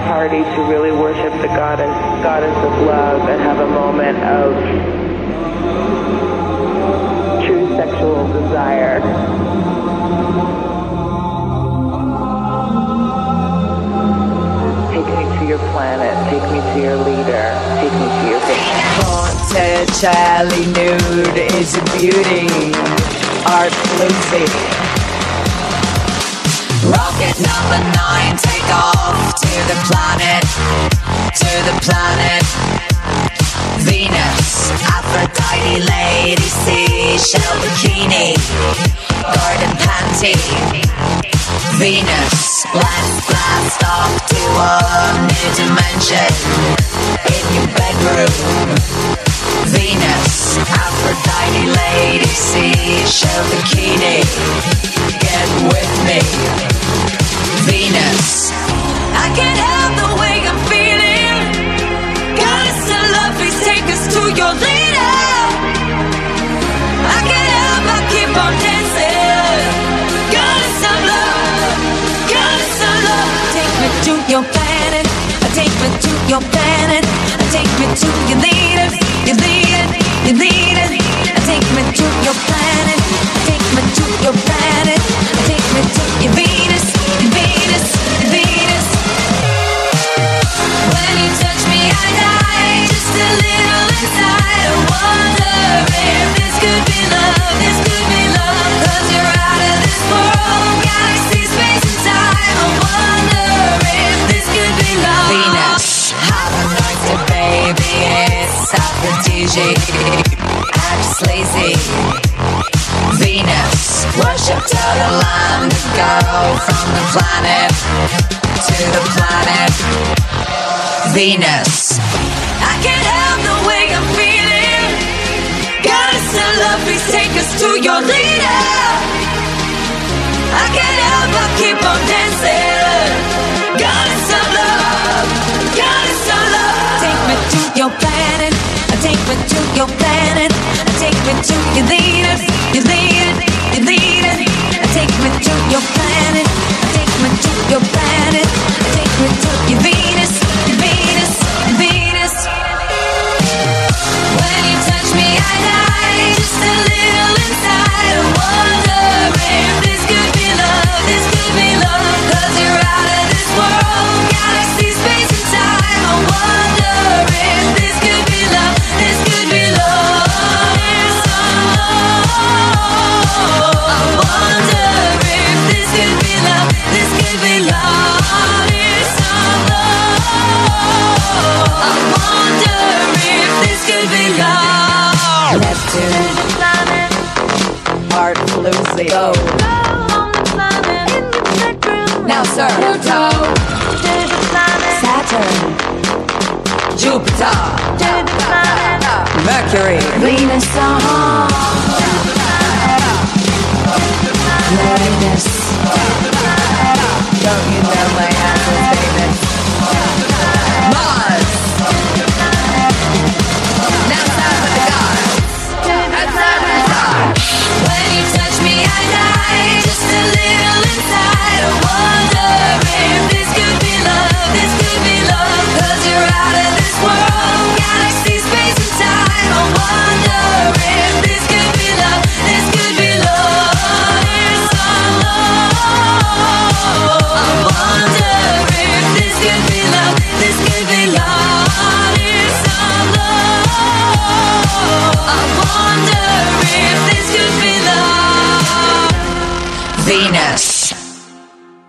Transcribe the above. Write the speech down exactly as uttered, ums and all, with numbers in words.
party to really worship the goddess, goddess of love and have a moment of true sexual desire. Take me to your planet, take me to your leader, take me to your vision. Monticelli nude is a beauty, Art Lucy. Rocket number nine, take off to the planet, to the planet. Venus, Aphrodite, lady, seashell bikini, garden panty. Venus, let's blast off to a new dimension in your bedroom. Venus, Aphrodite, lady, seashell bikini, get with me. Venus, I can't help the way I'm feeling. Goddess of love, please take us to your leader. I can't help but keep on dancing. Goddess of love, goddess of love. Take me to your planet, take me to your planet, take me to your leader, your leader, your leader. Take me to your planet, take me to your planet, take me to your Venus, your Venus, your Venus. When you touch me, I die, just a little inside. I wonder if this could be love, this could be love. Cause you're out of this world, galaxy, space and time. I wonder if this could be love. Venus, have a nice day, baby, it's aphrodisiac, act sleazy. Venus, worship to the land, go from the planet to the planet. Venus, I can't help the way I'm feeling. Goddess of love, please take us to your leader. I can't help but keep on dancing. Goddess of love, goddess of love. Take me to your planet, take me to your planet, take me to your leader, your leader, your leader. Take me to your planet, take me to your planet, take me to your Venus, your Venus, your Venus. When you touch me, I die, just a little inside. I wonder if this could be love, this could be love. Cause you're out of this world, galaxy, space and time. I wonder if this could be love, this could be love. I wonder if this could be love, this could be love. I wonder if this could be love. Neptune, Art Lucy. Go. Now, sir. Pluto, Saturn, Jupiter, Mercury, Venus, Uranus. Don't you know my answer's famous? Mars. Now time for the gods. Outside my side. When you touch me, I die, just a little inside. I wonder if this could be love, this could be love. Cause you're out of this world, galaxy, space and time. I wonder if this could be love, this could be love. I wonder if this could be love, this could be love. I wonder if this could be love. Venus.